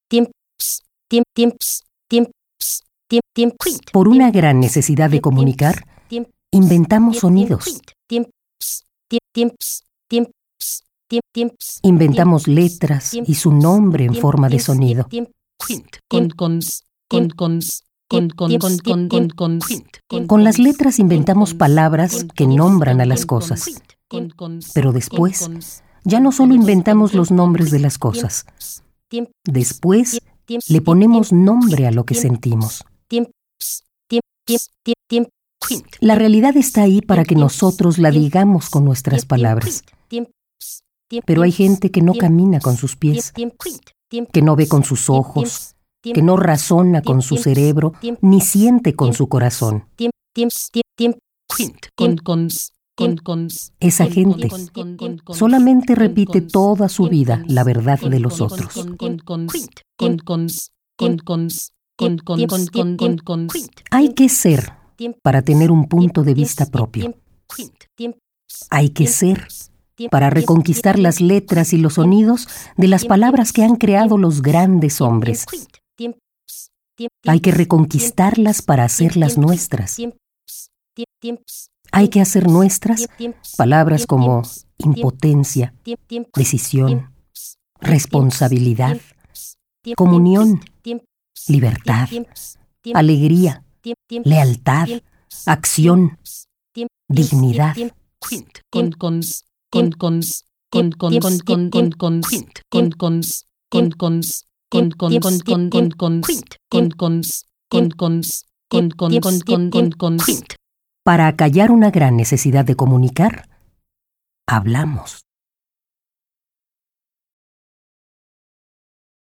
Por una gran necesidad de comunicar, inventamos sonidos. Inventamos letras y su nombre en forma de sonido. Con las letras inventamos palabras que nombran a las cosas. Pero después, ya no solo inventamos los nombres de las cosas. Después, le ponemos nombre a lo que sentimos. La realidad está ahí para que nosotros la digamos con nuestras palabras. Pero hay gente que no camina con sus pies, que no ve con sus ojos, que no razona con su cerebro, ni siente con su corazón. Esa gente solamente repite toda su vida la verdad de los otros. Hay que ser para tener un punto de vista propio. Hay que ser para reconquistar las letras y los sonidos de las palabras que han creado los grandes hombres. Hay que reconquistarlas para hacerlas nuestras. Hay que hacer nuestras palabras como impotencia, decisión, responsabilidad, comunión, libertad, alegría, lealtad, acción, dignidad. Para acallar una gran necesidad de comunicar, hablamos.